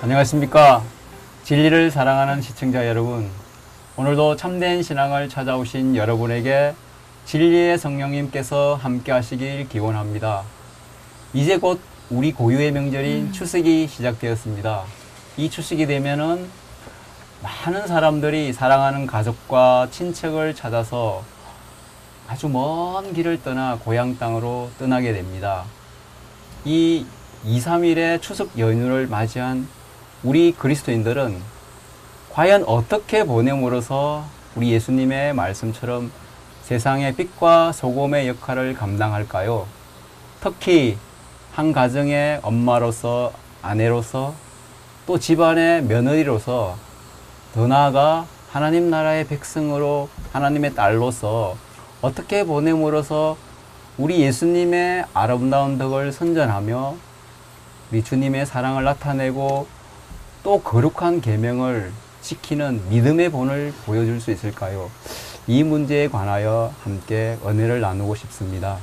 안녕하십니까. 진리를 사랑하는 시청자 여러분, 오늘도 참된 신앙을 찾아오신 여러분에게 진리의 성령님께서 함께 하시길 기원합니다. 이제 곧 우리 고유의 명절인 추석이 시작되었습니다. 이 추석이 되면은 많은 사람들이 사랑하는 가족과 친척을 찾아서 아주 먼 길을 떠나 고향 땅으로 떠나게 됩니다. 이 2, 3일의 추석 연휴를 맞이한 우리 그리스도인들은 과연 어떻게 보냄으로써 우리 예수님의 말씀처럼 세상의 빛과 소금의 역할을 감당할까요? 특히 한 가정의 엄마로서, 아내로서, 또 집안의 며느리로서, 더 나아가 하나님 나라의 백성으로 하나님의 딸로서 어떻게 보냄으로써 우리 예수님의 아름다운 덕을 선전하며 우리 주님의 사랑을 나타내고 또 거룩한 계명을 지키는 믿음의 본을 보여줄 수 있을까요? 이 문제에 관하여 함께 은혜를 나누고 싶습니다.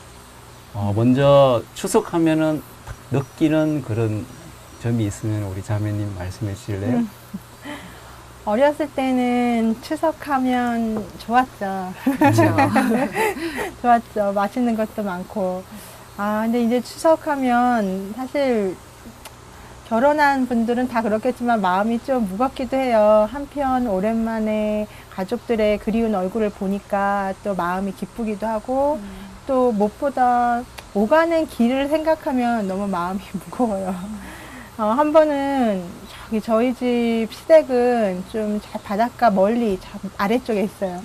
먼저 추석하면은 느끼는 그런 점이 있으면 우리 자매님 말씀해 주실래요? 어렸을 때는 추석하면 좋았죠. 그렇죠. 좋았죠. 맛있는 것도 많고. 근데 이제 추석하면 사실 결혼한 분들은 다 그렇겠지만 마음이 좀 무겁기도 해요. 한편 오랜만에 가족들의 그리운 얼굴을 보니까 또 마음이 기쁘기도 하고 또 무엇보다 오가는 길을 생각하면 너무 마음이 무거워요. 한 번은 저희 집 시댁은 좀 바닷가 멀리 아래쪽에 있어요.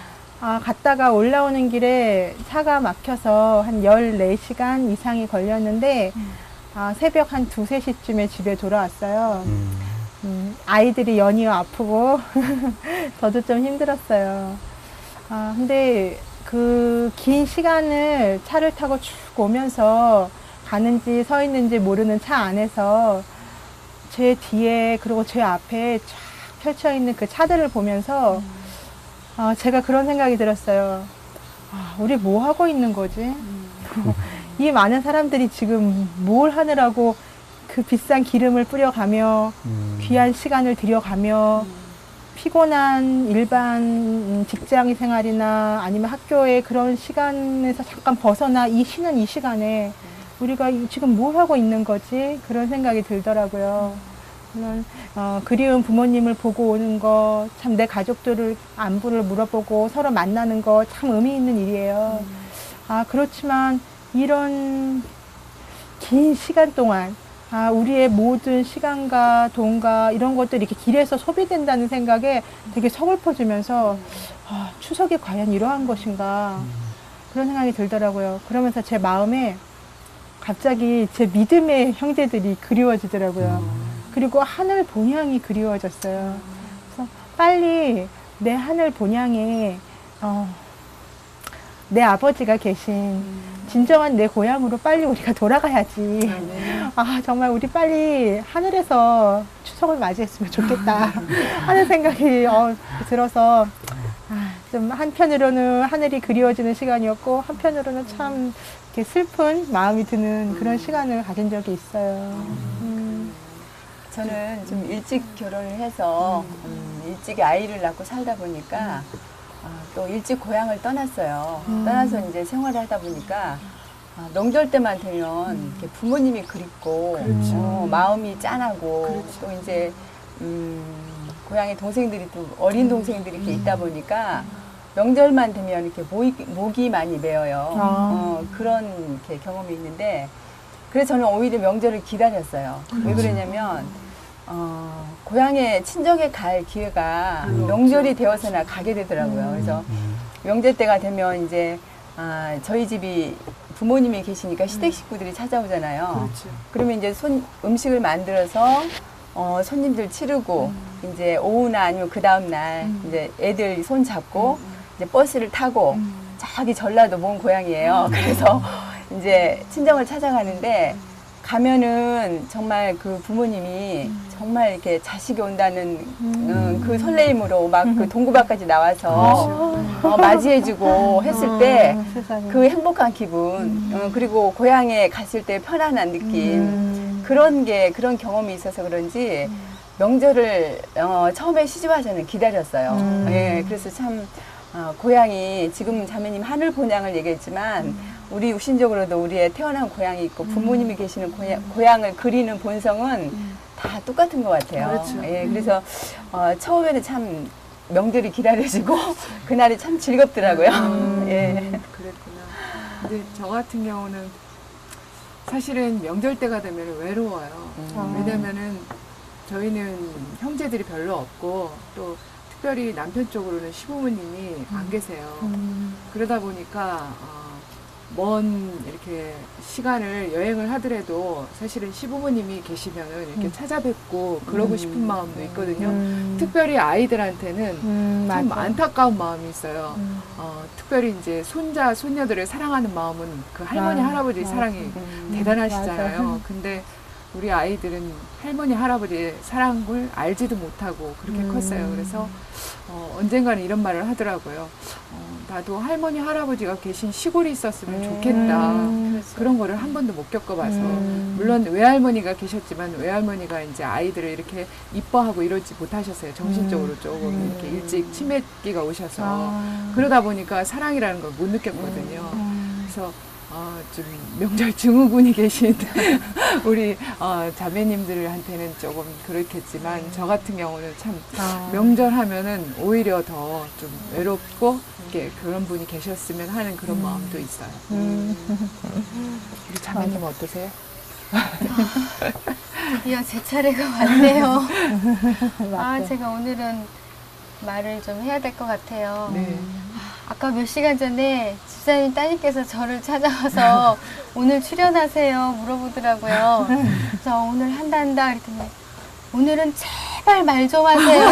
갔다가 올라오는 길에 차가 막혀서 한 14시간 이상이 걸렸는데 새벽 한 2, 3시쯤에 집에 돌아왔어요. 아이들이 연이어 아프고 저도 좀 힘들었어요. 근데 그 긴 시간을 차를 타고 쭉 오면서 가는지 서 있는지 모르는 차 안에서 제 뒤에 그리고 제 앞에 쫙 펼쳐 있는 그 차들을 보면서 제가 그런 생각이 들었어요. 우리 뭐 하고 있는 거지? 이 많은 사람들이 지금 뭘 하느라고 그 비싼 기름을 뿌려가며 귀한 시간을 들여가며 피곤한 일반 직장 생활이나 아니면 학교의 그런 시간에서 잠깐 벗어나 쉬는 이 시간에 우리가 지금 뭘 하고 있는 거지? 그런 생각이 들더라고요. 물론 그리운 부모님을 보고 오는 거, 참 내 가족들을 안부를 물어보고 서로 만나는 거 참 의미 있는 일이에요. 그렇지만 이런 긴 시간 동안 우리의 모든 시간과 돈과 이런 것들이 이렇게 길에서 소비된다는 생각에 되게 서글퍼지면서 추석이 과연 이러한 것인가 그런 생각이 들더라고요. 그러면서 제 마음에 갑자기 제 믿음의 형제들이 그리워지더라고요. 그리고 하늘 본향이 그리워졌어요. 그래서 빨리 내 하늘 본향에 내 아버지가 계신 진정한 내 고향으로 빨리 우리가 돌아가야지. 정말 우리 빨리 하늘에서 추석을 맞이했으면 좋겠다 하는 생각이 들어서 좀 한편으로는 하늘이 그리워지는 시간이었고 한편으로는 참 이렇게 슬픈 마음이 드는 그런 시간을 가진 적이 있어요. 저는 좀 일찍 결혼을 해서 일찍 아이를 낳고 살다 보니까 또 일찍 고향을 떠났어요. 떠나서 이제 생활을 하다 보니까 명절 때만 되면 이렇게 부모님이 그립고 마음이 짠하고 또 이제 고향에 동생들이 또 어린 동생들이 이렇게 있다 보니까 명절만 되면 이렇게 목이 많이 메어요. 그런 이렇게 경험이 있는데 그래서 저는 오히려 명절을 기다렸어요. 왜 그러냐면 고향에 친정에 갈 기회가 명절이 되어서나 가게 되더라고요. 그래서 명절 때가 되면 이제 저희 집이 부모님이 계시니까 시댁 식구들이 찾아오잖아요. 그러면 이제 음식을 만들어서 손님들 치르고 이제 오후나 아니면 그 다음 날 이제 애들 손 잡고 이제 버스를 타고 저기 전라도 먼 고향이에요. 그래서 이제 친정을 찾아가는데 가면은 정말 그 부모님이 정말 이렇게 자식이 온다는 그 설레임으로 막 그 동구밭까지 나와서 맞이해주고 했을 때 그 행복한 기분 그리고 고향에 갔을 때 편안한 느낌 그런 경험이 있어서 그런지 명절을 처음에 시집와 저는 기다렸어요. 예, 그래서 참 고향이 지금 자매님 하늘 본향을 얘기했지만 우리 육신적으로도 우리의 태어난 고향이 있고 부모님이 계시는 고향을 그리는 본성은 다 똑같은 것 같아요. 그렇죠. 예, 그래서 처음에는 참 명절이 기다려지고 그날이 참 즐겁더라고요. 예. 그랬구나. 근데 저 같은 경우는 사실은 명절 때가 되면 외로워요. 왜냐면은 저희는 형제들이 별로 없고 또 특별히 남편 쪽으로는 시부모님이 안 계세요. 그러다 보니까 먼 이렇게 시간을 여행을 하더라도 사실은 시부모님이 계시면은 이렇게 찾아뵙고 그러고 싶은 마음도 있거든요. 특별히 아이들한테는 참 맞아. 안타까운 마음이 있어요. 특별히 이제 손자, 손녀들을 사랑하는 마음은 그 할머니, 할아버지 사랑이 대단하시잖아요. 맞아. 근데 우리 아이들은 할머니, 할아버지의 사랑을 알지도 못하고 그렇게 컸어요. 그래서 언젠가는 이런 말을 하더라고요. 나도 할머니, 할아버지가 계신 시골이 있었으면 좋겠다. 그런 거를 한 번도 못 겪어봐서. 물론 외할머니가 계셨지만 외할머니가 이제 아이들을 이렇게 이뻐하고 이러지 못하셨어요. 정신적으로 조금 이렇게 일찍 치매기가 오셔서. 그러다 보니까 사랑이라는 걸 못 느꼈거든요. 그래서 좀 명절 증후군이 계신 우리 자매님들한테는 조금 그렇겠지만 저 같은 경우는 참 명절 하면은 오히려 더 좀 외롭고 이렇게 그런 분이 계셨으면 하는 그런 마음도 있어요. 우리 자매님 어떠세요? 드디어 제 차례가 왔네요. 맞아. 제가 오늘은 말을 좀 해야 될 것 같아요. 네. 아까 몇 시간 전에 집사님 따님께서 저를 찾아와서 오늘 출연하세요 물어보더라고요. 그래서 오늘 한다 그랬더니 오늘은 제발 말 좀 하세요.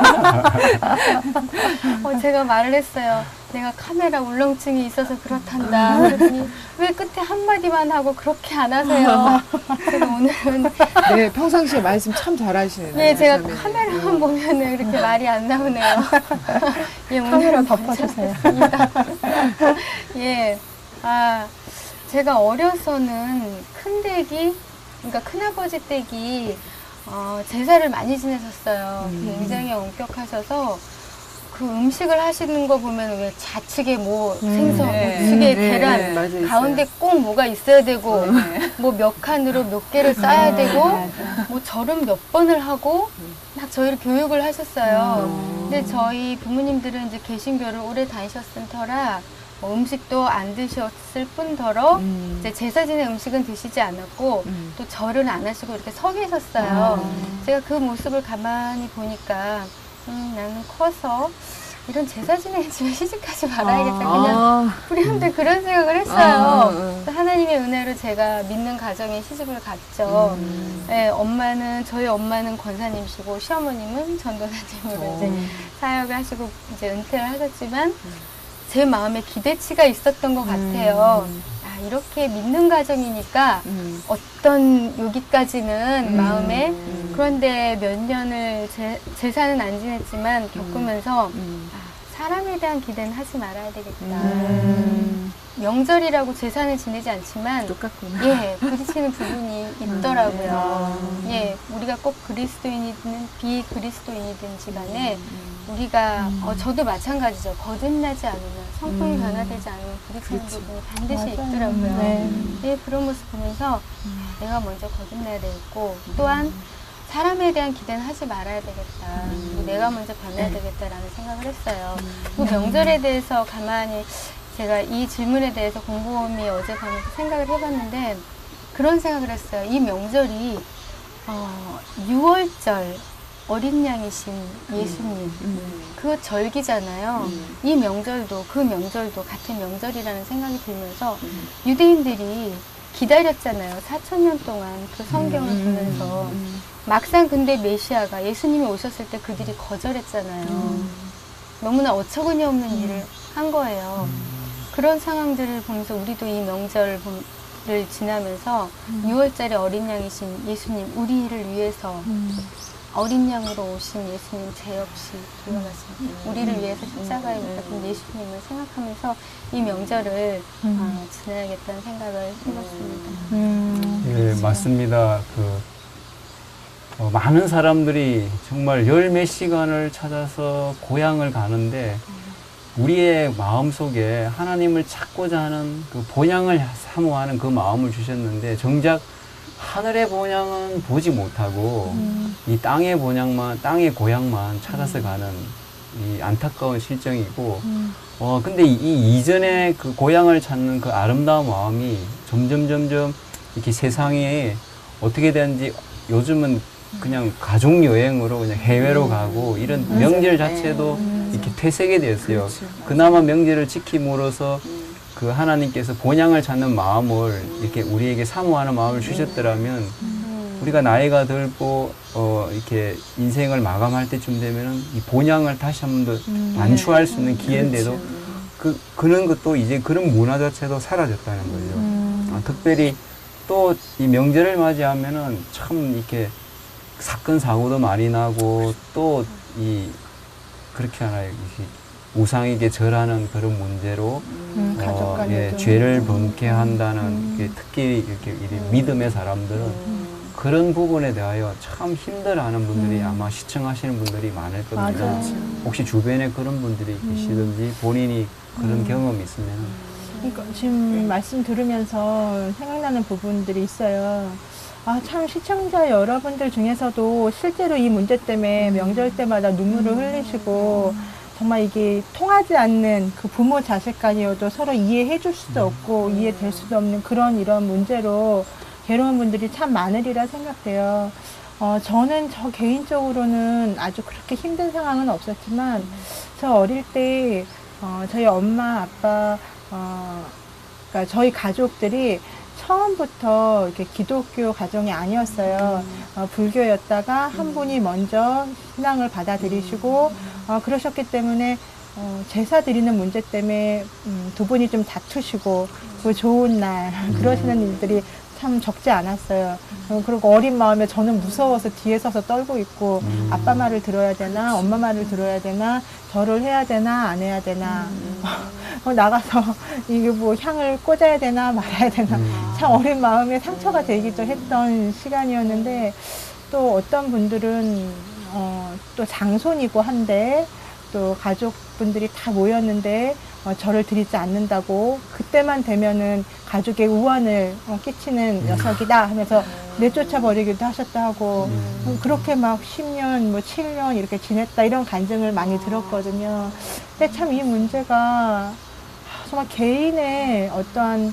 제가 말을 했어요. 내가 카메라 울렁증이 있어서 그렇단다. 그랬더니 왜 끝에 한마디만 하고 그렇게 안 하세요? 제가 오늘은 네, 평상시에 말씀 참 잘하시네요. 예, 제가 자매님. 카메라만 보면은 이렇게 말이 안 나오네요. 예, 카메라 오늘은 덮어주세요. 예, 제가 어려서는 큰댁이, 그러니까 큰아버지 댁이 제사를 많이 지내셨어요. 굉장히 엄격하셔서 그 음식을 하시는 거 보면 왜 좌측에 뭐 생선, 우측에 계란, 맞아, 가운데 있어요. 꼭 뭐가 있어야 되고, 뭐 몇 칸으로 몇 개를 쌓아야 되고, 뭐 절은 몇 번을 하고, 막 저희를 교육을 하셨어요. 근데 저희 부모님들은 이제 개신교를 오래 다니셨은 터라, 뭐 음식도 안 드셨을 뿐더러 이제 제사 지낸 음식은 드시지 않았고 또 절은 안 하시고 이렇게 서 계셨어요. 제가 그 모습을 가만히 보니까 나는 커서 이런 제사 지내는 집에 시집가지 말아야겠다. 그냥 불현듯 그런 생각을 했어요. 그래서 하나님의 은혜로 제가 믿는 가정에 시집을 갔죠. 네, 저희 엄마는 권사님이시고 시어머님은 전도사님으로 이제 사역을 하시고 이제 은퇴를 하셨지만 제 마음에 기대치가 있었던 것 같아요. 이렇게 믿는 가정이니까 어떤 여기까지는 마음에 그런데 몇 년을 제사는 안 지냈지만 겪으면서 사람에 대한 기대는 하지 말아야 되겠다. 명절이라고 제사는 지내지 않지만 똑같구나. 예, 부딪히는 부분이 있더라고요. 예, 우리가 꼭 그리스도인이든 비그리스도인이든지 간에 우리가 저도 마찬가지죠. 거듭나지 않으면 성품이 변화되지 않으면 부딪히는 부분이 반드시 맞아요. 있더라고요. 네. 예, 그런 모습 보면서 내가 먼저 거듭나야 되겠고 또한 사람에 대한 기대는 하지 말아야 되겠다. 내가 먼저 변해야 되겠다라는 생각을 했어요. 그 명절에 대해서 가만히 제가 이 질문에 대해서 곰곰이 어젯밤에 생각을 해봤는데 그런 생각을 했어요. 이 명절이 6월절 어린 양이신 예수님 그 절기잖아요. 이 명절도 그 명절도 같은 명절이라는 생각이 들면서 유대인들이 기다렸잖아요. 4,000년 동안 그 성경을 보면서 막상 근데 메시아가 예수님이 오셨을 때 그들이 거절했잖아요. 너무나 어처구니 없는 일을 한 거예요. 그런 상황들을 보면서 우리도 이 명절을 지나면서 6월절에 어린 양이신 예수님 우리를 위해서 어린 양으로 오신 예수님 죄 없이 돌아가신 우리를 위해서 십자가에 못 박힌 예수님을 생각하면서 이 명절을 지나야겠다는 생각을 해봤습니다. 예, 맞습니다. 많은 사람들이 정말 열 몇 시간을 찾아서 고향을 가는데 우리의 마음속에 하나님을 찾고자 하는 그 본향을 사모하는 그 마음을 주셨는데 정작 하늘의 본향은 보지 못하고 이 땅의 본향만, 땅의 고향만 찾아서 가는 이 안타까운 실정이고 근데 이 이전에 그 고향을 찾는 그 아름다운 마음이 점점 이렇게 세상에 어떻게 되는지 요즘은 그냥 가족 여행으로 그냥 해외로 가고 이런 명절 자체도 이렇게 퇴색이 됐어요. 그렇죠. 그나마 명절을 지킴으로써 그 하나님께서 본향을 찾는 마음을 이렇게 우리에게 사모하는 마음을 주셨더라면 우리가 나이가 들고 이렇게 인생을 마감할 때쯤 되면은 이 본향을 다시 한 번 더 만추할 수 있는 기회인데도 그런 것도 이제 그런 문화 자체도 사라졌다는 거죠. 특별히 또 이 명절을 맞이하면은 참 이렇게 사건 사고도 많이 나고 또 그렇게 하나요? 우상에게 절하는 그런 문제로 가족 간에도. 죄를 범케 한다는 특히 이렇게 믿음의 사람들은 그런 부분에 대하여 참 힘들어하는 분들이 아마 시청하시는 분들이 많을 겁니다. 맞아요. 혹시 주변에 그런 분들이 계시든지 본인이 그런 경험이 있으면 그러니까 지금 말씀 들으면서 생각나는 부분들이 있어요. 참 시청자 여러분들 중에서도 실제로 이 문제 때문에 명절 때마다 눈물을 흘리시고 정말 이게 통하지 않는 그 부모 자식 간이어도 서로 이해해 줄 수도 없고 이해될 수도 없는 이런 문제로 괴로운 분들이 참 많으리라 생각돼요. 저는 저 개인적으로는 아주 그렇게 힘든 상황은 없었지만 저 어릴 때 저희 엄마 아빠 그러니까 저희 가족들이 처음부터 이렇게 기독교 가정이 아니었어요. 불교였다가 한 분이 먼저 신앙을 받아들이시고 그러셨기 때문에 제사 드리는 문제 때문에 두 분이 좀 다투시고 그 좋은 날 그러시는 일들이 참 적지 않았어요. 그리고 어린 마음에 저는 무서워서 뒤에 서서 떨고 있고 아빠 말을 들어야 되나 엄마 말을 들어야 되나 절을 해야 되나 안 해야 되나 나가서 이게 뭐 향을 꽂아야 되나 말아야 되나 참 어린 마음에 상처가 되기도 했던 시간이었는데 또 어떤 분들은 또 장손이고 한데 또 가족분들이 다 모였는데 절을 드리지 않는다고 그때만 되면은 가족의 우환을 끼치는 녀석이다 하면서 내쫓아 버리기도 하셨다 하고 그렇게 막 10년 뭐 7년 이렇게 지냈다 이런 간증을 많이 들었거든요. 근데 참 이 문제가 정말 개인의 어떠한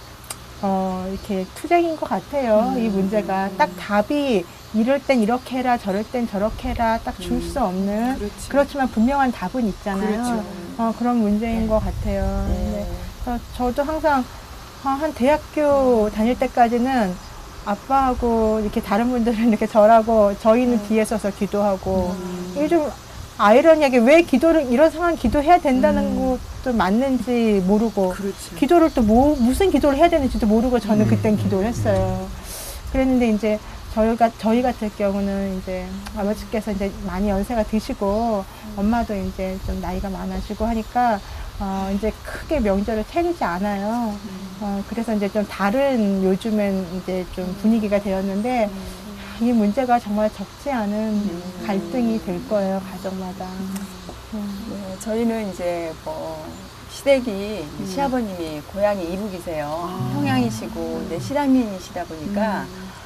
이렇게 투쟁인 것 같아요. 이 문제가 딱 답이 이럴 땐 이렇게 해라 저럴 땐 저렇게 해라 딱 줄 수 없는 그렇지. 그렇지만 분명한 답은 있잖아요. 그렇죠. 그런 문제인 것 같아요. 그래서 저도 항상 한 대학교 다닐 때까지는 아빠하고 이렇게 다른 분들은 이렇게 절하고 저희는 뒤에 서서 기도하고 이게 좀 아이러니하게 왜 이런 상황 기도해야 된다는 것도 맞는지 모르고 그렇죠. 기도를 또 무슨 기도를 해야 되는지도 모르고 저는 그땐 기도를 했어요. 그랬는데 이제 저희 같은 경우는 이제 아버지께서 이제 많이 연세가 드시고 엄마도 이제 좀 나이가 많아지고 하니까 이제 크게 명절을 차리지 않아요. 그래서 이제 좀 다른 요즘엔 이제 좀 분위기가 되었는데 이 문제가 정말 적지 않은 갈등이 될 거예요, 가정마다. 네, 저희는 이제 시댁이 시아버님이 고향이 이북이세요. 평양이시고 이제 실향민이시다 보니까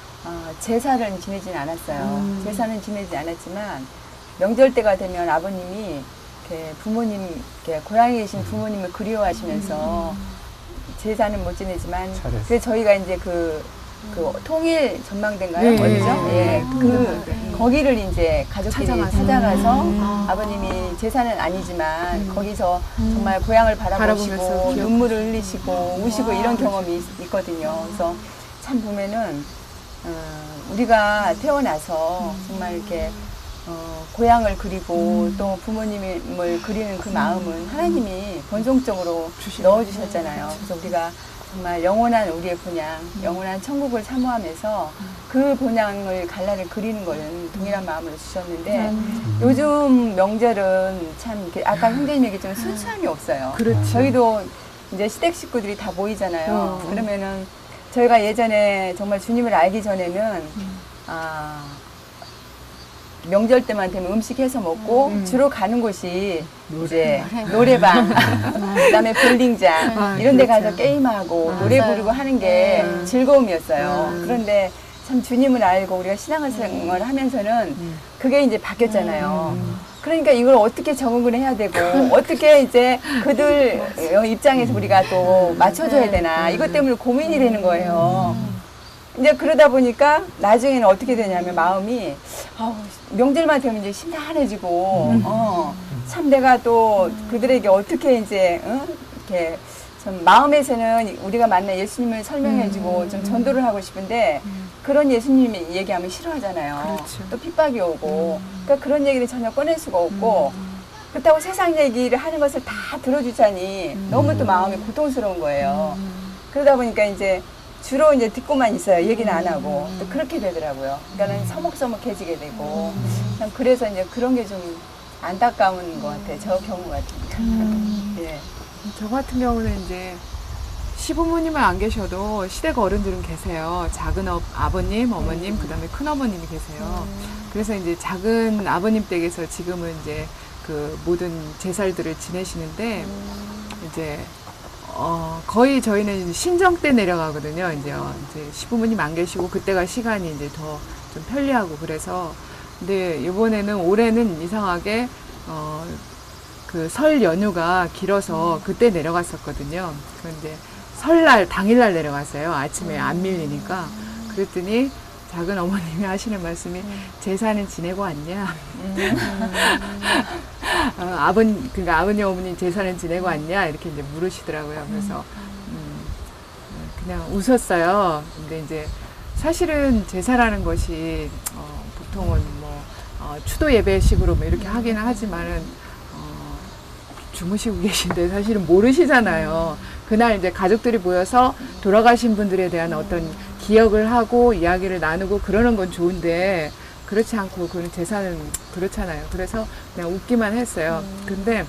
제사를 지내진 않았어요. 제사는 지내지 않았지만 명절 때가 되면 아버님이 이렇게 이렇게 고향에 계신 부모님을 그리워하시면서 제사는 못 지내지만 그래서 저희가 이제 그 통일 전망대인가요? 네, 어디죠? 네. 예, 거기를 이제 가족끼리 찾아가서 아버님이 제사는 아니지만 거기서 정말 고향을 바라보시고 바라보면서 눈물을 흘리시고 우시고 이런 경험이 있거든요. 그래서 참 보면은 우리가 태어나서 정말 이렇게 고향을 그리고 또 부모님을 그리는 그 마음은 하나님이 본성적으로 넣어주셨잖아요. 그래서 우리가 정말 영원한 우리의 본향, 영원한 천국을 사모하면서 그 본향을 갈라를 그리는 거는 동일한 마음으로 주셨는데 요즘 명절은 참 이렇게 아까 형제님 얘기했지만 순수함이 없어요. 그렇죠. 저희도 이제 시댁 식구들이 다 모이잖아요. 그러면은 저희가 예전에 정말 주님을 알기 전에는 명절 때만 되면 음식 해서 먹고 주로 가는 곳이 이제 노래방, 그다음에 볼링장 이런 데 가서 게임하고 노래 부르고 하는 게 즐거움이었어요. 그런데 참 주님을 알고 우리가 신앙생활을 하면서는 그게 이제 바뀌었잖아요. 그러니까 이걸 어떻게 적응을 해야 되고 어떻게 이제 그들 입장에서 우리가 또 맞춰줘야 되나 이것 때문에 고민이 되는 거예요. 이제 그러다 보니까 나중에는 어떻게 되냐면 마음이 명절만 되면 이제 심란해지고 참 내가 또 그들에게 어떻게 이제 이렇게 좀 마음에서는 우리가 만난 예수님을 설명해주고 좀 전도를 하고 싶은데 그런 예수님이 얘기하면 싫어하잖아요. 그렇죠. 또 핍박이 오고 그러니까 그런 얘기를 전혀 꺼낼 수가 없고 그렇다고 세상 얘기를 하는 것을 다 들어주자니 너무 또 마음이 고통스러운 거예요. 그러다 보니까 이제 주로 이제 듣고만 있어요. 얘기는 안 하고 또 그렇게 되더라고요. 그러니까는 서먹서먹해지게 되고 참 그래서 이제 그런 게 좀 안타까운 것 같아요. 저 경우 같은 예. 저 같은 경우는 이제 시부모님은 안 계셔도 시댁 어른들은 계세요. 작은 아버님, 어머님, 그다음에 큰 어머님이 계세요. 그래서 이제 작은 아버님 댁에서 지금은 이제 그 모든 제살들을 지내시는데 이제 거의 저희는 신정 때 내려가거든요. 이제 시부모님 안 계시고 그때가 시간이 이제 더 좀 편리하고 그래서 근데 이번에는 올해는 이상하게 그 설 연휴가 길어서 그때 내려갔었거든요. 그런데 설날 당일날 내려갔어요. 아침에 안 밀리니까. 그랬더니 작은 어머님이 하시는 말씀이 제사는 지내고 왔냐? 그러니까 아버님 어머니 제사는 지내고 왔냐? 이렇게 이제 물으시더라고요. 그래서 그냥 웃었어요. 근데 이제 사실은 제사라는 것이 보통은 뭐 추도 예배식으로 뭐 이렇게 하기는 하지만은 주무시고 계신데 사실은 모르시잖아요. 그날 이제 가족들이 모여서 돌아가신 분들에 대한 어떤 기억을 하고 이야기를 나누고 그러는 건 좋은데 그렇지 않고 그런 제사는 그렇잖아요. 그래서 그냥 웃기만 했어요. 근데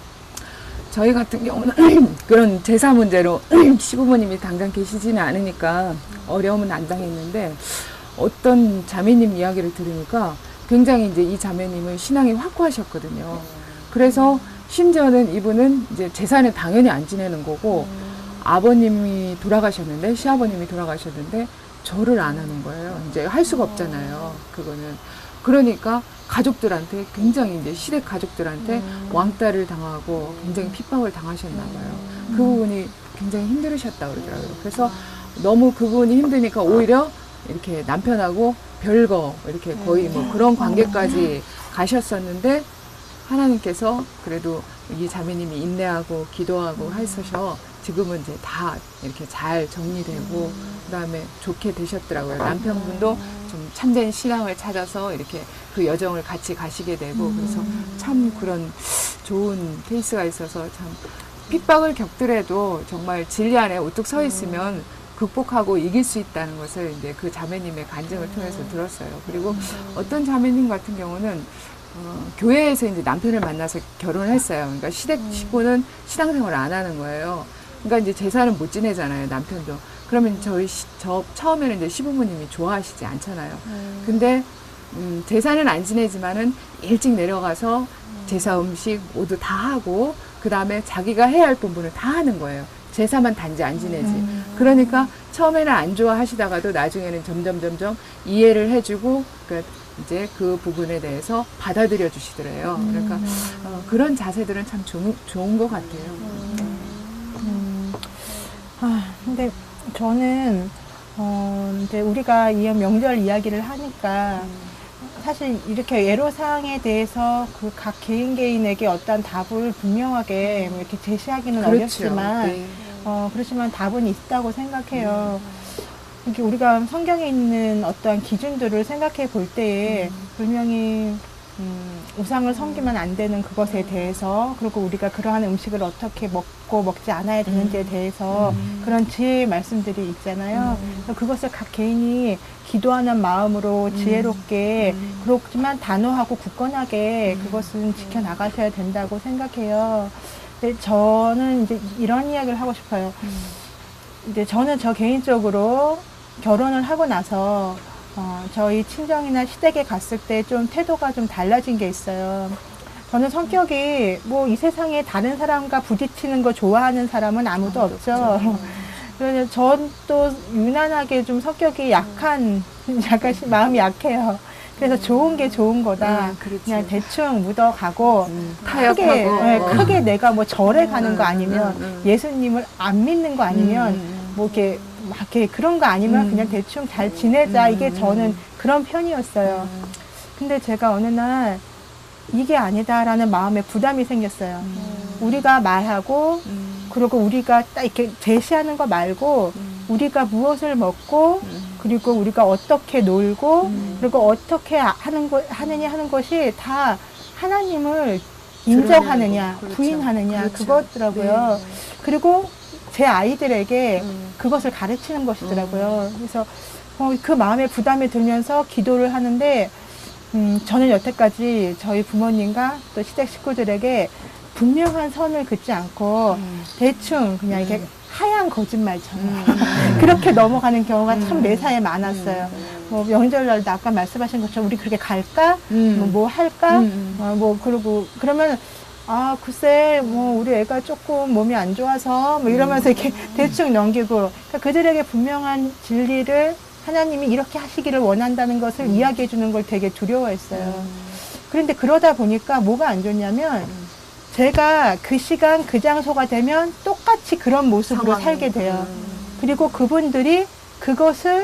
저희 같은 경우는 그런 제사 문제로 시부모님이 당장 계시지는 않으니까 어려움은 안 당했는데 어떤 자매님 이야기를 들으니까 굉장히 이제 이 자매님은 신앙이 확고하셨거든요. 그래서 심지어는 이분은 이제 제사는 당연히 안 지내는 거고 아버님이 돌아가셨는데 시아버님이 돌아가셨는데 절을 안 하는 거예요. 이제 할 수가 없잖아요. 그거는. 그러니까 가족들한테 굉장히 이제 시댁 가족들한테 왕따를 당하고 굉장히 핍박을 당하셨나 봐요. 그 부분이 굉장히 힘들으셨다고 그러더라고요. 그래서 너무 그 부분이 힘드니까 오히려 이렇게 남편하고 별거 이렇게 거의 뭐 그런 관계까지 가셨었는데 하나님께서 그래도 이 자매님이 인내하고 기도하고 하셔서 지금은 이제 다 이렇게 잘 정리되고 그다음에 좋게 되셨더라고요. 남편분도 좀 참된 신앙을 찾아서 이렇게 그 여정을 같이 가시게 되고 그래서 참 그런 좋은 케이스가 있어서 참 핍박을 겪더라도 정말 진리 안에 우뚝 서 있으면 극복하고 이길 수 있다는 것을 이제 그 자매님의 간증을 통해서 들었어요. 그리고 어떤 자매님 같은 경우는 교회에서 이제 남편을 만나서 결혼을 했어요. 그러니까 시댁 식구는 신앙생활을 안 하는 거예요. 그러니까 이제 제사는 못 지내잖아요, 남편도. 그러면 저 처음에는 이제 시부모님이 좋아하시지 않잖아요. 근데 제사는 안 지내지만은 일찍 내려가서 제사 음식 모두 다 하고 그 다음에 자기가 해야 할 부분을 다 하는 거예요. 제사만 단지 안 지내지. 그러니까 처음에는 안 좋아하시다가도 나중에는 점점 이해를 해주고 이제 그 부분에 대해서 받아들여 주시더래요. 그러니까 그런 자세들은 참 좋은 것 같아요. 근데 저는 이제 우리가 이 명절 이야기를 하니까 사실 이렇게 애로사항에 대해서 그 각 개인에게 어떤 답을 분명하게 이렇게 제시하기는 그렇죠. 어렵지만 네. 그렇지만 답은 있다고 생각해요. 이렇게 우리가 성경에 있는 어떠한 기준들을 생각해 볼 때에 분명히 우상을 섬기면 안 되는 그것에 대해서 그리고 우리가 그러한 음식을 어떻게 먹고 먹지 않아야 되는지에 대해서 그런 지혜의 말씀들이 있잖아요. 그래서 그것을 각 개인이 기도하는 마음으로 지혜롭게 그렇지만 단호하고 굳건하게 그것은 지켜나가셔야 된다고 생각해요. 근데 저는 이제 이런 이야기를 하고 싶어요. 이제 저는 저 개인적으로 결혼을 하고 나서 저희 친정이나 시댁에 갔을 때 좀 태도가 좀 달라진 게 있어요. 저는 성격이 뭐 이 세상에 다른 사람과 부딪히는 거 좋아하는 사람은 아무도 없죠. 그래서 전 또 유난하게 좀 성격이 약간 마음이 약해요. 그래서 좋은 게 좋은 거다. 그렇지. 그냥 대충 묻어가고 크게, 타협하고. 크게 내가 뭐 절에 가는 거 아니면 예수님을 안 믿는 거 아니면 뭐 이렇게 막 이렇게 그런 거 아니면 그냥 대충 잘 지내자. 이게 저는 그런 편이었어요. 근데 제가 어느 날 이게 아니다라는 마음에 부담이 생겼어요. 우리가 말하고 그리고 우리가 딱 이렇게 제시하는 거 말고 우리가 무엇을 먹고 그리고 우리가 어떻게 놀고 그리고 어떻게 하느냐 하는 것이 다 하나님을 인정하느냐 그렇죠. 부인하느냐 그렇죠. 그거더라고요. 그리고 제 아이들에게 그것을 가르치는 것이더라고요. 그래서 그 마음에 부담이 들면서 기도를 하는데 저는 여태까지 저희 부모님과 또 시댁 식구들에게 분명한 선을 긋지 않고 대충 그냥 이렇게 하얀 거짓말처럼 그렇게 넘어가는 경우가 참 매사에 많았어요. 뭐 명절날도 아까 말씀하신 것처럼 우리 그렇게 갈까? 뭐 할까? 뭐 그러고 그러면 아 글쎄 뭐 우리 애가 조금 몸이 안 좋아서 뭐 이러면서 이렇게 대충 넘기고 그러니까 그들에게 분명한 진리를 하나님이 이렇게 하시기를 원한다는 것을 이야기해 주는 걸 되게 두려워했어요. 그런데 그러다 보니까 뭐가 안 좋냐면 제가 그 시간 그 장소가 되면 똑같이 그런 모습으로 살게 돼요. 그리고 그분들이 그것을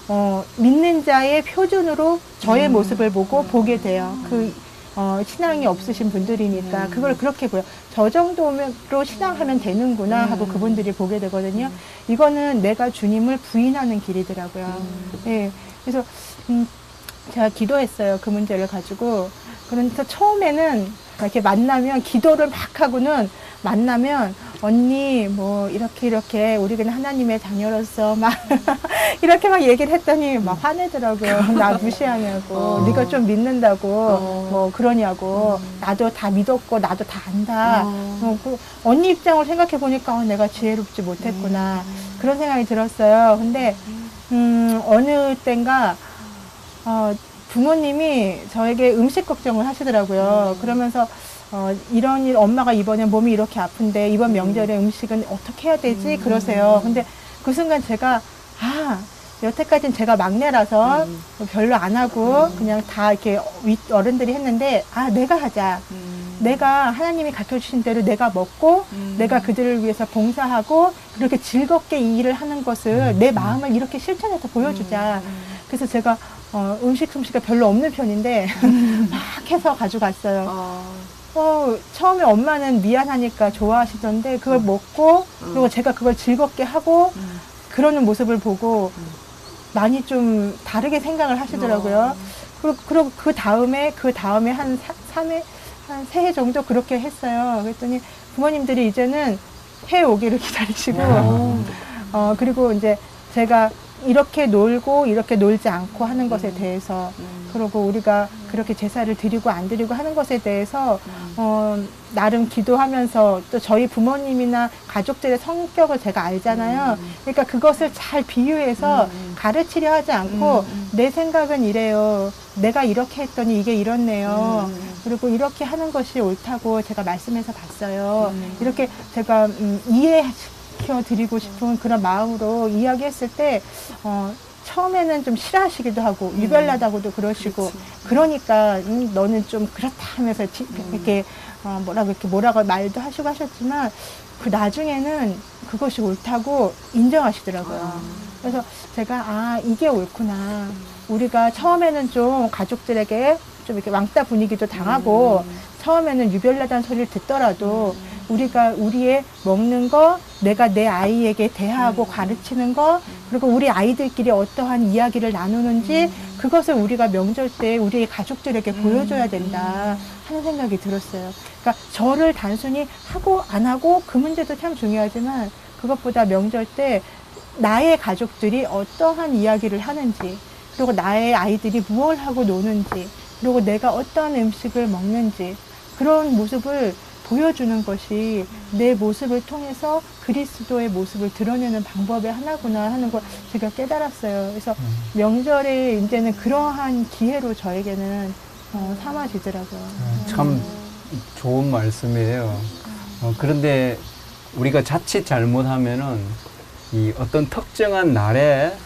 믿는 자의 표준으로 저의 모습을 보고 보게 돼요. 신앙이 없으신 분들이니까 그걸 그렇게 보여. 저 정도로 신앙하면 되는구나 하고 그분들이 보게 되거든요. 이거는 내가 주님을 부인하는 길이더라고요. 예. 그래서 제가 기도했어요. 그 문제를 가지고. 그러니까 처음에는 이렇게 만나면 기도를 막 하고는 만나면 언니 뭐 이렇게 우리는 하나님의 자녀로서 막 이렇게 막 얘기를 했더니 막 화내더라고요. 나 무시하냐고 네가 좀 믿는다고 뭐 그러냐고 나도 다 믿었고 나도 다 안다. 언니 입장을 생각해 보니까 내가 지혜롭지 못했구나 그런 생각이 들었어요. 근데 어느 땐가 부모님이 저에게 음식 걱정을 하시더라고요. 그러면서 이런 일 엄마가 이번에 몸이 이렇게 아픈데 이번 명절에 음식은 어떻게 해야 되지? 그러세요. 근데 그 순간 제가 여태까지는 제가 막내라서 별로 안 하고 그냥 다 이렇게 어른들이 했는데 내가 하자. 내가 하나님이 가르쳐주신 대로 내가 먹고 내가 그들을 위해서 봉사하고 그렇게 즐겁게 이 일을 하는 것을 내 마음을 이렇게 실천해서 보여주자. 그래서 제가 음식 솜씨가 별로 없는 편인데 막 해서 가져갔어요. 처음에 엄마는 미안하니까 좋아하시던데 그걸 먹고 그리고 제가 그걸 즐겁게 하고 그러는 모습을 보고 많이 좀 다르게 생각을 하시더라고요. 그리고 그 다음에 한 3해 정도 그렇게 했어요. 그랬더니 부모님들이 이제는 해 오기를 기다리시고 그리고 이제 제가 이렇게 놀고 이렇게 놀지 않고 하는 것에 대해서 그리고 우리가 그렇게 제사를 드리고 안 드리고 하는 것에 대해서 나름 기도하면서 또 저희 부모님이나 가족들의 성격을 제가 알잖아요. 그러니까 그것을 잘 비유해서 가르치려 하지 않고 내 생각은 이래요. 내가 이렇게 했더니 이게 이렇네요. 그리고 이렇게 하는 것이 옳다고 제가 말씀해서 봤어요. 이렇게 제가 이해시켜드리고 싶은 그런 마음으로 이야기했을 때 처음에는 좀 싫어하시기도 하고 유별나다고도 그러시고 그러니까 너는 좀 그렇다 하면서 이렇게 뭐라고 말도 하시고 하셨지만 그 나중에는 그것이 옳다고 인정하시더라고요. 그래서 제가 이게 옳구나. 우리가 처음에는 좀 가족들에게 좀 이렇게 왕따 분위기도 당하고 처음에는 유별나다는 소리를 듣더라도 우리가 우리의 먹는 거, 내가 내 아이에게 대하고 가르치는 거, 그리고 우리 아이들끼리 어떠한 이야기를 나누는지 그것을 우리가 명절 때 우리 가족들에게 보여줘야 된다 하는 생각이 들었어요. 그러니까 저를 단순히 하고 안 하고 그 문제도 참 중요하지만 그것보다 명절 때 나의 가족들이 어떠한 이야기를 하는지 그리고 나의 아이들이 무엇을 하고 노는지 그리고 내가 어떤 음식을 먹는지 그런 모습을 보여주는 것이 내 모습을 통해서 그리스도의 모습을 드러내는 방법의 하나구나 하는 걸 제가 깨달았어요. 그래서 명절이 이제는 그러한 기회로 저에게는 삼아지더라고요. 참 좋은 말씀이에요. 그런데 우리가 자칫 잘못하면은 이 어떤 특정한 날에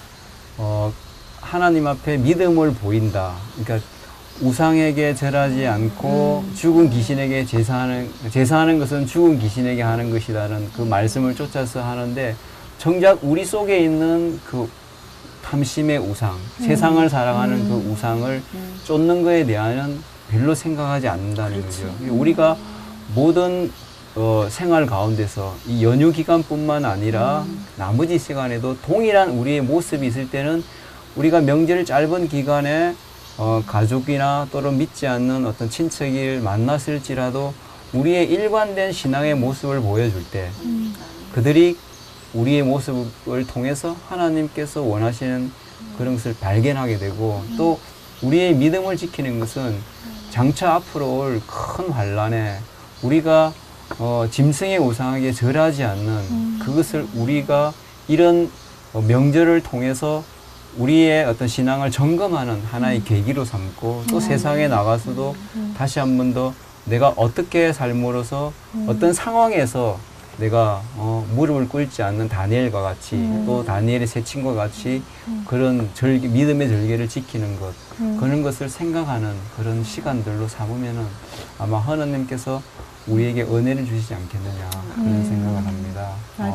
하나님 앞에 믿음을 보인다. 그러니까 우상에게 절하지 않고 죽은 귀신에게 제사하는 것은 죽은 귀신에게 하는 것이라는 그 말씀을 쫓아서 하는데 정작 우리 속에 있는 그 탐심의 우상, 세상을 사랑하는 그 우상을 쫓는 것에 대한 별로 생각하지 않는다는 거죠. 우리가 모든 생활 가운데서 이 연휴 기간뿐만 아니라 나머지 시간에도 동일한 우리의 모습이 있을 때는 우리가 명절 짧은 기간에 가족이나 또는 믿지 않는 어떤 친척을 만났을지라도 우리의 일관된 신앙의 모습을 보여줄 때 그들이 우리의 모습을 통해서 하나님께서 원하시는 그런 것을 발견하게 되고 또 우리의 믿음을 지키는 것은 장차 앞으로 올 큰 환란에 우리가 짐승의 우상에게 절하지 않는 그것을 우리가 이런 명절을 통해서 우리의 어떤 신앙을 점검하는 하나의 계기로 삼고 또 세상에 나가서도 다시 한 번 더 내가 어떻게 삶으로서 어떤 상황에서 내가 무릎을 꿇지 않는 다니엘과 같이 또 다니엘의 세 친구와 같이 그런 믿음의 절개를 지키는 것 그런 것을 생각하는 그런 시간들로 삼으면은 아마 하나님께서 우리에게 은혜를 주시지 않겠느냐 그런 생각을 합니다.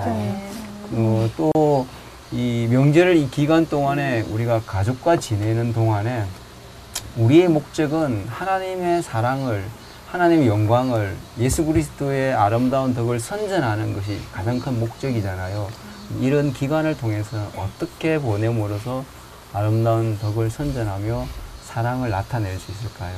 맞아요. 또 이 명절을 이 기간 동안에 우리가 가족과 지내는 동안에 우리의 목적은 하나님의 사랑을 하나님의 영광을 예수 그리스도의 아름다운 덕을 선전하는 것이 가장 큰 목적이잖아요. 이런 기간을 통해서 어떻게 보냄으로써 아름다운 덕을 선전하며 사랑을 나타낼 수 있을까요?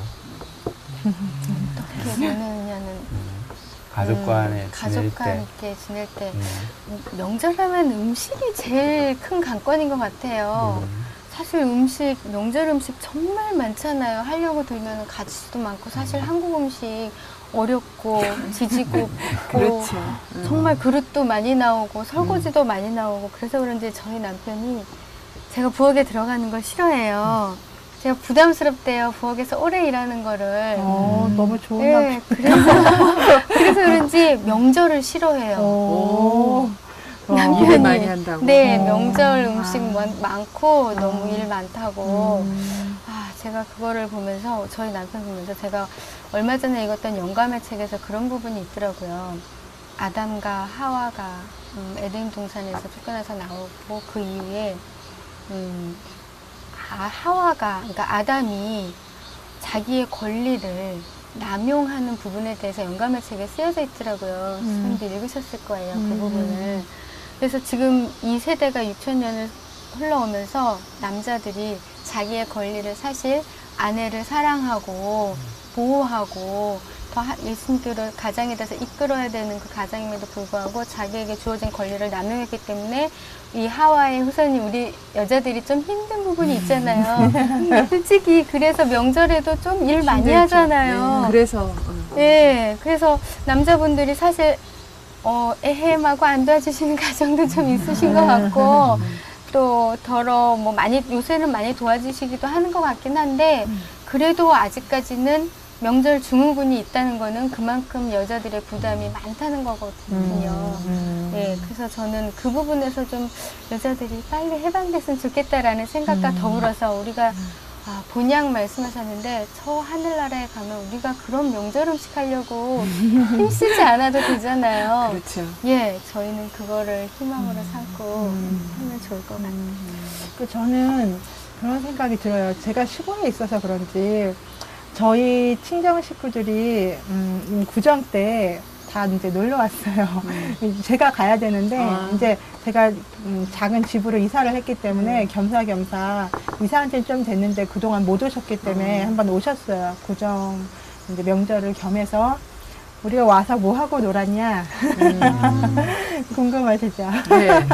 어떻게 보내느냐는 가족과 가족과 함께 지낼 때 명절하면 음식이 제일 큰 관건인 것 같아요. 사실 명절 음식 정말 많잖아요. 하려고 들면 가지수도 많고 사실 한국 음식 어렵고 지지고 그렇죠. 정말 그릇도 많이 나오고 설거지도 많이 나오고 그래서 그런지 저희 남편이 제가 부엌에 들어가는 걸 싫어해요. 제가 부담스럽대요. 부엌에서 오래 일하는 거를. 너무 좋은 네, 그래서 그런지 명절을 싫어해요. 일을 많이 한다고. 네, 명절 음식 많고 너무 일 많다고. 제가 그거를 보면서 저희 남편 보면서 제가 얼마 전에 읽었던 영감의 책에서 그런 부분이 있더라고요. 아담과 하와가 에덴 동산에서 쫓겨나서 나오고 그 이후에 하와가 그러니까 아담이 자기의 권리를 남용하는 부분에 대해서 영감의 책에 쓰여져 있더라고요. 선생님도 읽으셨을 거예요. 그 부분을. 그래서 지금 이 세대가 6,000년을 흘러오면서 남자들이 자기의 권리를 사실 아내를 사랑하고 보호하고 더 예수님께로 가장에 대해서 이끌어야 되는 그 가장임에도 불구하고 자기에게 주어진 권리를 남용했기 때문에 이 하와의 후손이 우리 여자들이 좀 힘든 부분이 있잖아요. 솔직히 그래서 명절에도 좀 일 많이 하잖아요. 네, 그래서 예, 그래서 남자분들이 사실 에헴하고 안 도와주시는 가정도 좀 있으신 것 같고 또 요새는 많이 도와주시기도 하는 것 같긴 한데 그래도 아직까지는 명절 증후군이 있다는 거는 그만큼 여자들의 부담이 많다는 거거든요. 네, 그래서 저는 그 부분에서 좀 여자들이 빨리 해방됐으면 좋겠다라는 생각과 더불어서 우리가 본향 말씀하셨는데 저 하늘나라에 가면 우리가 그런 명절 음식 하려고 힘쓰지 않아도 되잖아요. 그렇죠. 예, 저희는 그거를 희망으로 삼고 하면 좋을 것 같아요. 저는 그런 생각이 들어요. 제가 시골에 있어서 그런지 저희 친정 식구들이 구정 때 다 이제 놀러 왔어요. 제가 가야 되는데 이제 제가 작은 집으로 이사를 했기 때문에 겸사겸사 이사한 지 좀 됐는데 그동안 못 오셨기 때문에 한번 오셨어요. 구정 이제 명절을 겸해서 우리가 와서 뭐 하고 놀았냐 궁금하시죠? 네.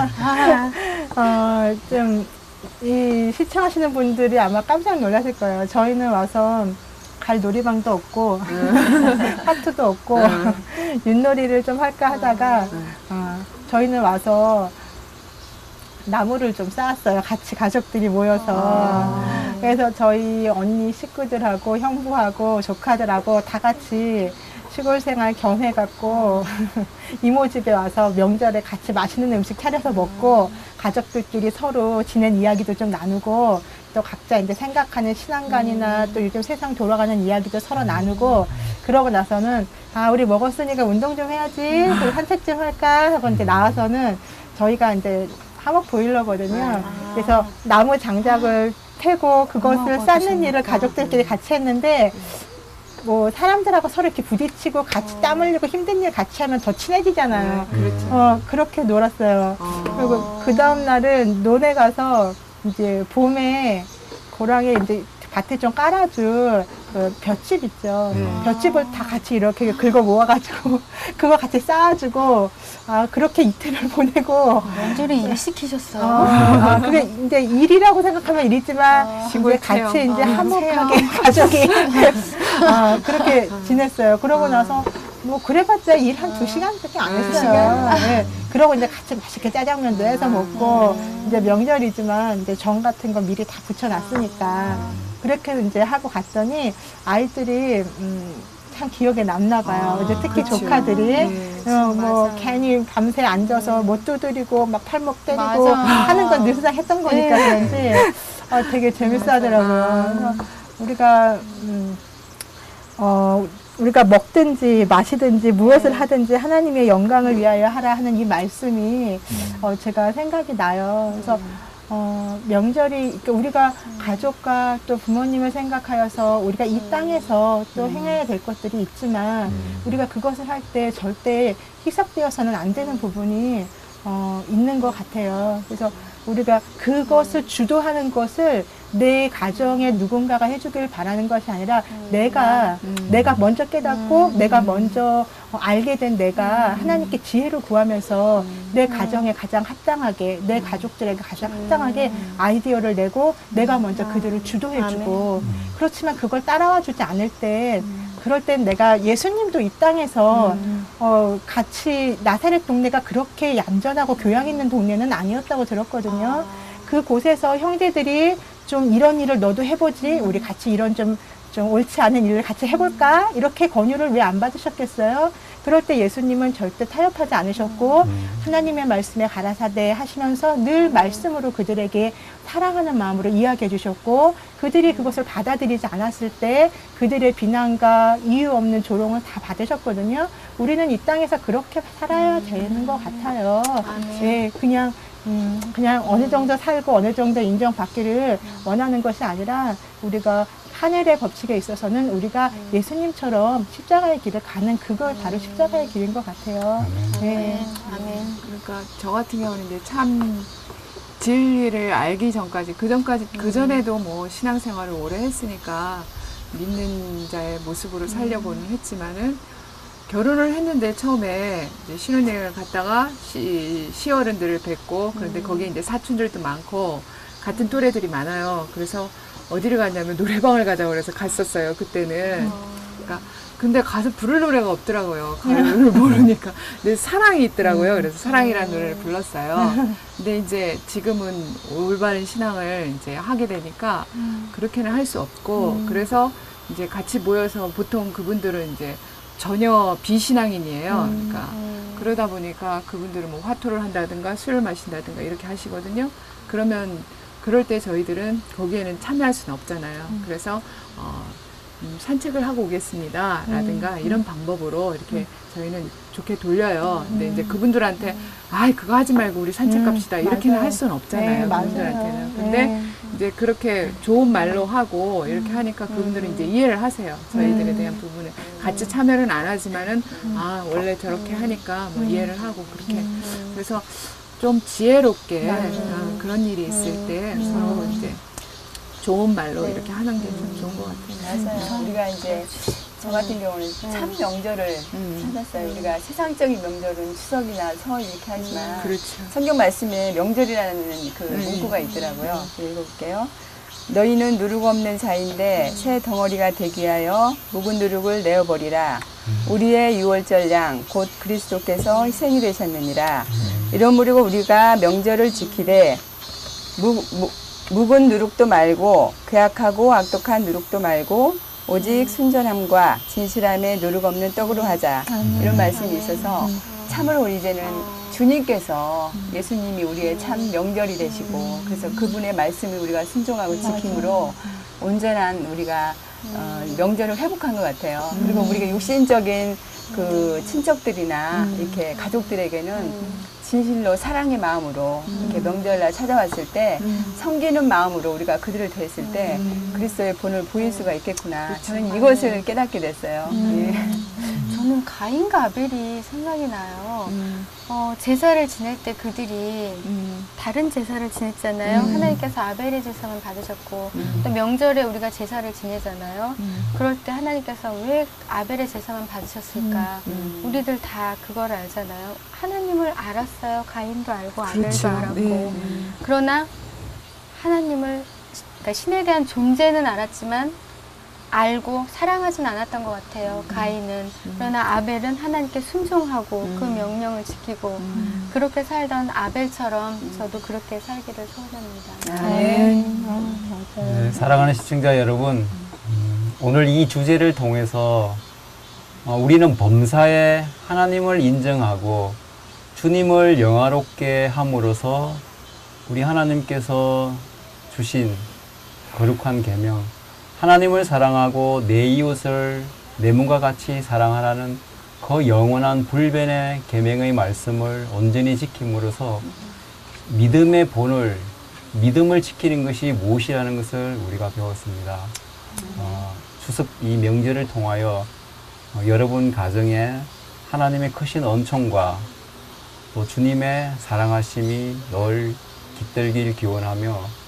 좀 이 시청하시는 분들이 아마 깜짝 놀라실 거예요. 저희는 와서 갈 놀이방도 없고 하트도 없고 윷놀이를 좀 할까 하다가 저희는 와서 나무를 좀 쌓았어요. 같이 가족들이 모여서. 그래서 저희 언니 식구들하고 형부하고 조카들하고 다 같이 시골 생활 겸해갖고 이모 집에 와서 명절에 같이 맛있는 음식 차려서 먹고 가족들끼리 서로 지낸 이야기도 좀 나누고 또 각자 이제 생각하는 신앙관이나 또 요즘 세상 돌아가는 이야기도 서로 나누고 그러고 나서는 우리 먹었으니까 운동 좀 해야지 그리고 산책 좀 할까 하고 이제 나와서는 저희가 이제 하목 보일러거든요. 그래서 나무 장작을 태고 그것을 쌓는 일을 가족들끼리 같이 했는데 뭐 사람들하고 서로 이렇게 부딪히고 같이 땀 흘리고 힘든 일 같이 하면 더 친해지잖아요. 그렇죠. 그렇게 놀았어요. 그리고 그 다음 날은 논에 가서 이제 봄에 고랑에 이제 밭에 좀 깔아줄 그 볏짚 있죠. 볏짚을 다 같이 이렇게 긁어 모아가지고 그거 같이 쌓아주고 그렇게 이틀을 보내고 명절에 일 시키셨어요. 그게 이제 일이라고 생각하면 일이지만 이제 같이 이제 화목하게 가족이 그렇게 지냈어요. 그러고 나서 뭐 그래봤자 일 한 2시간밖에 안 했어요. 네. 그러고 이제 같이 맛있게 짜장면도 해서 먹고 이제 명절이지만 이제 정 같은 거 미리 다 붙여놨으니까 그렇게 이제 하고 갔더니 아이들이 참 기억에 남나 봐요. 이제 특히 그렇죠. 조카들이 뭐 맞아요. 괜히 밤새 앉아서 못 두드리고 막 팔목 때리고 맞아. 하는 건 늘상 했던 거니까 그런지 되게 재밌어 하더라고요. 그래서 우리가 우리가 먹든지 마시든지 무엇을 하든지 하나님의 영광을 위하여 하라 하는 이 말씀이 제가 생각이 나요. 그래서 명절이 우리가 가족과 또 부모님을 생각하여서 우리가 이 땅에서 또 행해야 될 것들이 있지만 우리가 그것을 할 때 절대 희석되어서는 안 되는 부분이 있는 것 같아요. 그래서 우리가 그것을 주도하는 것을 내 가정에 누군가가 해주길 바라는 것이 아니라 내가 먼저 깨닫고 내가 먼저 알게 된 내가 하나님께 지혜를 구하면서 내 가정에 가장 합당하게 내 가족들에게 가장 합당하게 아이디어를 내고 내가 먼저 그들을 주도해주고 그렇지만 그걸 따라와 주지 않을 때 그럴 땐 내가 예수님도 이 땅에서 같이 나사렛 동네가 그렇게 얌전하고 교양 있는 동네는 아니었다고 들었거든요. 그곳에서 형제들이 좀 이런 일을 너도 해보지 우리 같이 이런 좀 옳지 않은 일을 같이 해볼까 이렇게 권유를 왜 안 받으셨겠어요? 그럴 때 예수님은 절대 타협하지 않으셨고 하나님의 말씀에 가라사대 하시면서 늘 말씀으로 그들에게 사랑하는 마음으로 이야기해 주셨고 그들이 그것을 받아들이지 않았을 때 그들의 비난과 이유 없는 조롱을 다 받으셨거든요. 우리는 이 땅에서 그렇게 살아야 되는 것 같아요. 예, 그냥 어느 정도 살고 어느 정도 인정받기를 원하는 것이 아니라 우리가 하늘의 법칙에 있어서는 우리가 예수님처럼 십자가의 길을 가는 그걸 바로 십자가의 길인 것 같아요. 네. 아멘. 그러니까 저 같은 경우는 이제 참 진리를 알기 전까지 그 전에도 뭐 신앙생활을 오래 했으니까 믿는 자의 모습으로 살려고는 했지만은 결혼을 했는데 처음에 이제 신혼여행을 갔다가 시어른들을 뵙고 그런데 거기에 이제 사촌들도 많고 같은 또래들이 많아요. 그래서 어디를 갔냐면 노래방을 가자고 그래서 갔었어요. 그때는. 그러니까 근데 가서 부를 노래가 없더라고요. 가요를 모르니까. 근데 사랑이 있더라고요. 그래서 사랑이라는 노래를 불렀어요. 근데 이제 지금은 올바른 신앙을 이제 하게 되니까 그렇게는 할 수 없고 그래서 이제 같이 모여서 보통 그분들은 이제 전혀 비신앙인이에요. 그러니까 그러다 보니까 그분들은 뭐 화토를 한다든가 술을 마신다든가 이렇게 하시거든요. 그러면 그럴 때 저희들은 거기에는 참여할 수는 없잖아요. 그래서 산책을 하고 오겠습니다. 라든가 이런 방법으로 이렇게 저희는 좋게 돌려요. 근데 이제 그분들한테 그거 하지 말고 우리 산책 갑시다. 이렇게는 맞아요. 할 수는 없잖아요. 네, 그분들한테는. 근데 네. 이제 그렇게 좋은 말로 하고 이렇게 하니까 그분들은 이제 이해를 하세요. 저희들에 대한 부분을. 같이 참여는 안 하지만은 원래 저렇게 하니까 뭐 이해를 하고 그렇게. 그래서 좀 지혜롭게 그런 일이 있을 때 서로 이제 좋은 말로 이렇게 하는 게 좀 좋은 것 같아요. 맞아요. 우리가 이제 저 같은 경우는 참 명절을 찾았어요. 우리가 세상적인 명절은 추석이나 설 이렇게 하지만 그렇죠. 성경 말씀에 명절이라는 그 문구가 있더라고요. 읽어볼게요. 너희는 누룩 없는 자인데 새 덩어리가 되기 위하여 묵은 누룩을 내어버리라. 우리의 유월절 양 곧 그리스도께서 희생이 되셨느니라. 이러므로 우리가 명절을 지키되 묵은 누룩도 말고 괴악하고 악독한 누룩도 말고 오직 순전함과 진실함에 누룩 없는 떡으로 하자. 이런 말씀이 있어서 참으로 우리 이제는 주님께서 예수님이 우리의 참 명절이 되시고 그래서 그분의 말씀을 우리가 순종하고 지킴으로 온전한 우리가 명절을 회복한 것 같아요. 그리고 우리가 육신적인 그 친척들이나 이렇게 가족들에게는 진실로 사랑의 마음으로 이렇게 명절날 찾아왔을 때 섬기는 마음으로 우리가 그들을 대했을 때 그리스도의 본을 보일 수가 있겠구나. 저는 이것을 깨닫게 됐어요. 예. 저는 가인과 아벨이 생각이 나요. 제사를 지낼 때 그들이 다른 제사를 지냈잖아요. 하나님께서 아벨의 제사만 받으셨고 또 명절에 우리가 제사를 지내잖아요. 그럴 때 하나님께서 왜 아벨의 제사만 받으셨을까? 우리들 다 그걸 알잖아요. 하나님을 알았어요. 가인도 알고 아벨도 알았고. 그러나 하나님을, 그러니까 신에 대한 존재는 알았지만 알고 사랑하진 않았던 것 같아요. 가인은. 그러나 아벨은 하나님께 순종하고 그 명령을 지키고 그렇게 살던 아벨처럼 저도 그렇게 살기를 소원합니다. 네, 사랑하는 시청자 여러분, 오늘 이 주제를 통해서 우리는 범사에 하나님을 인정하고 주님을 영화롭게 함으로써 우리 하나님께서 주신 거룩한 계명, 하나님을 사랑하고 내 이웃을 내 몸과 같이 사랑하라는 그 영원한 불변의 계명의 말씀을 온전히 지킴으로써 믿음의 본을, 믿음을 지키는 것이 무엇이라는 것을 우리가 배웠습니다. 추석 이 명절을 통하여 여러분 가정에 하나님의 크신恩寵과 또 주님의 사랑하심이 늘 깃들길 기원하며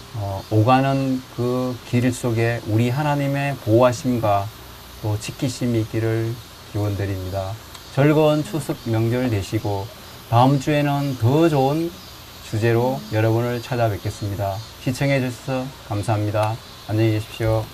오가는 그 길 속에 우리 하나님의 보호하심과 또 지키심이 있기를 기원드립니다. 즐거운 추석 명절 되시고 다음 주에는 더 좋은 주제로 여러분을 찾아뵙겠습니다. 시청해 주셔서 감사합니다. 안녕히 계십시오.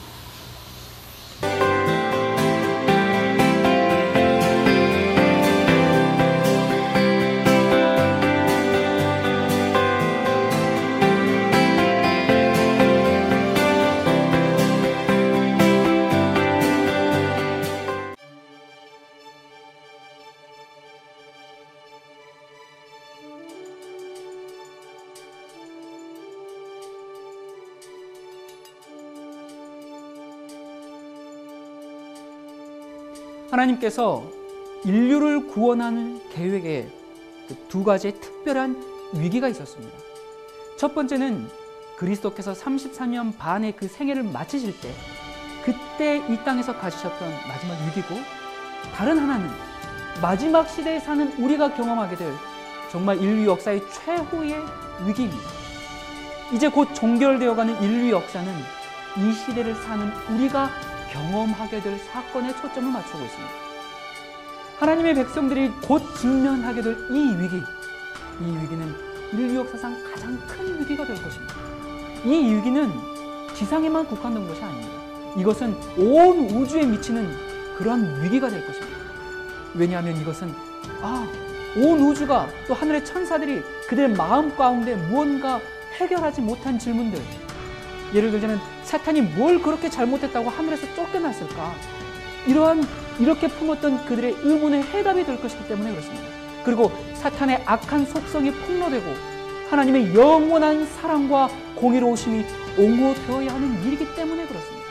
하나님께서 인류를 구원하는 계획에 두 가지의 특별한 위기가 있었습니다. 첫 번째는 그리스도께서 33년 반의 그 생애를 마치실 때 그때 이 땅에서 가지셨던 마지막 위기고, 다른 하나는 마지막 시대에 사는 우리가 경험하게 될 정말 인류 역사의 최후의 위기입니다. 이제 곧 종결되어가는 인류 역사는 이 시대를 사는 우리가 경험하게 될 사건에 초점을 맞추고 있습니다. 하나님의 백성들이 곧 직면하게 될 이 위기는 인류 역사상 가장 큰 위기가 될 것입니다. 이 위기는 지상에만 국한된 것이 아닙니다. 이것은 온 우주에 미치는 그러한 위기가 될 것입니다. 왜냐하면 이것은 온 우주가 또 하늘의 천사들이 그들의 마음 가운데 무언가 해결하지 못한 질문들, 예를 들자면 사탄이 뭘 그렇게 잘못했다고 하늘에서 쫓겨났을까? 이렇게 품었던 그들의 의문의 해답이 될 것이기 때문에 그렇습니다. 그리고 사탄의 악한 속성이 폭로되고 하나님의 영원한 사랑과 공의로우심이 옹호되어야 하는 일이기 때문에 그렇습니다.